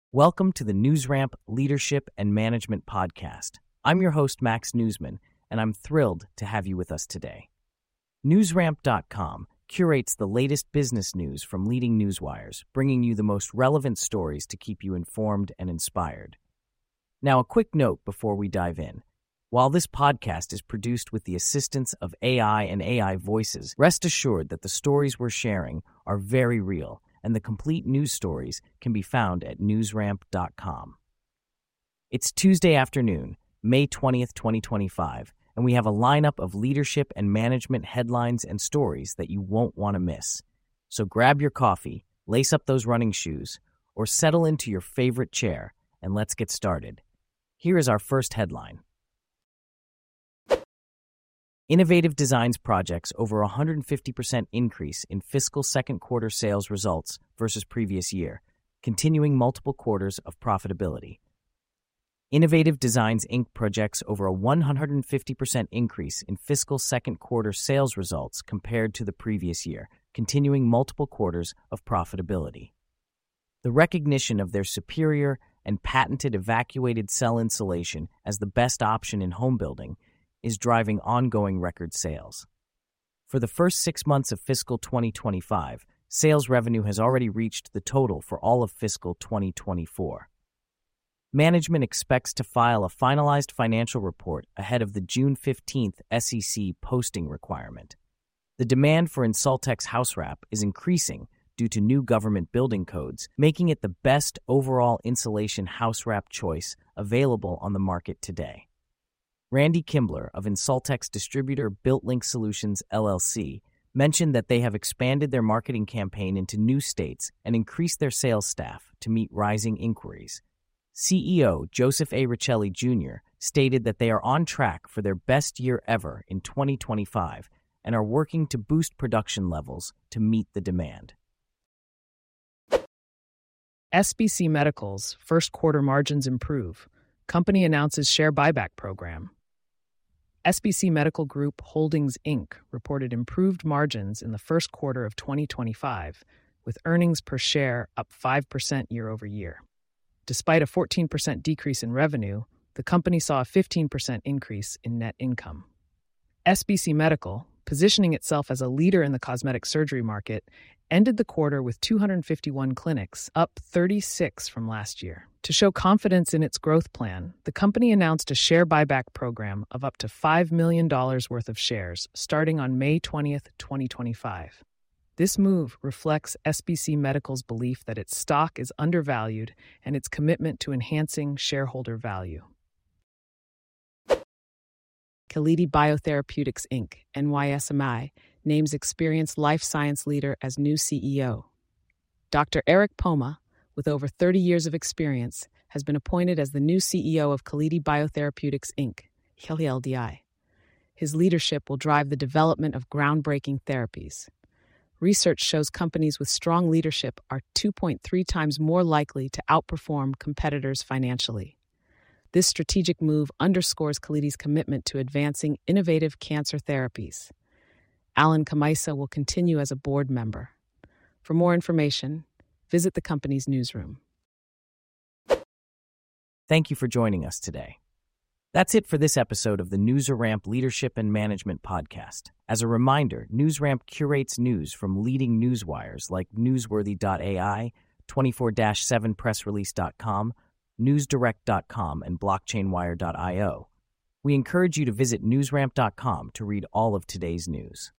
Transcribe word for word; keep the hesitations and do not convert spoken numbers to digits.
Welcome to the NewsRamp Leadership and Management Podcast. I'm your host, Max Newsman, and I'm thrilled to have you with us today. NewsRamp dot com curates the latest business news from leading newswires, bringing you the most relevant stories to keep you informed and inspired. Now, a quick note before we dive in. While this podcast is produced with the assistance of A I and A I voices, rest assured that the stories we're sharing are very real, and the complete news stories can be found at NewsRamp dot com. It's Tuesday afternoon, May twentieth, twenty twenty-five, and we have a lineup of leadership and management headlines and stories that you won't want to miss. So grab your coffee, lace up those running shoes, or settle into your favorite chair, and let's get started. Here is our first headline. Innovative Designs projects over one hundred fifty percent increase in fiscal second quarter sales results versus previous year, continuing multiple quarters of profitability. Innovative Designs Incorporated projects over a one hundred fifty percent increase in fiscal second quarter sales results compared to the previous year, continuing multiple quarters of profitability. The recognition of their superior and patented evacuated cell insulation as the best option in home building is driving ongoing record sales. For the first six months of fiscal twenty twenty-five, sales revenue has already reached the total for all of fiscal twenty twenty-four. Management expects to file a finalized financial report ahead of the June fifteenth S E C posting requirement. The demand for Insultex house wrap is increasing due to new government building codes, making it the best overall insulation house wrap choice available on the market today. Randy Kimbler of Insultex distributor BuiltLink Solutions, L L C, mentioned that they have expanded their marketing campaign into new states and increased their sales staff to meet rising inquiries. C E O Joseph A. Riccelli Junior stated that they are on track for their best year ever in twenty twenty-five and are working to boost production levels to meet the demand. S B C Medical's first quarter margins improve. Company announces share buyback program. S B C Medical Group Holdings, Incorporated reported improved margins in the first quarter of twenty twenty-five, with earnings per share up five percent year over year. Despite a fourteen percent decrease in revenue, the company saw a fifteen percent increase in net income. S B C Medical, positioning itself as a leader in the cosmetic surgery market, ended the quarter with two hundred fifty-one clinics, up thirty-six from last year. To show confidence in its growth plan, the company announced a share buyback program of up to five million dollars worth of shares starting on May twentieth, twenty twenty-five. This move reflects S B C Medical's belief that its stock is undervalued and its commitment to enhancing shareholder value. Kalidi Biotherapeutics, Incorporated, N Y S M I, names experienced life science leader as new C E O. Doctor Eric Poma, with over thirty years of experience, has been appointed as the new C E O of Kalidi Biotherapeutics, Incorporated, K L D I. His leadership will drive the development of groundbreaking therapies. Research shows companies with strong leadership are two point three times more likely to outperform competitors financially. This strategic move underscores Kalidi's commitment to advancing innovative cancer therapies. Alan Kamaisa will continue as a board member. For more information, visit the company's newsroom. Thank you for joining us today. That's it for this episode of the NewsRamp Leadership and Management Podcast. As a reminder, NewsRamp curates news from leading newswires like Newsworthy dot A I, twenty-four seven press release dot com, newsdirect dot com, and blockchain wire dot io. We encourage you to visit NewsRamp dot com to read all of today's news.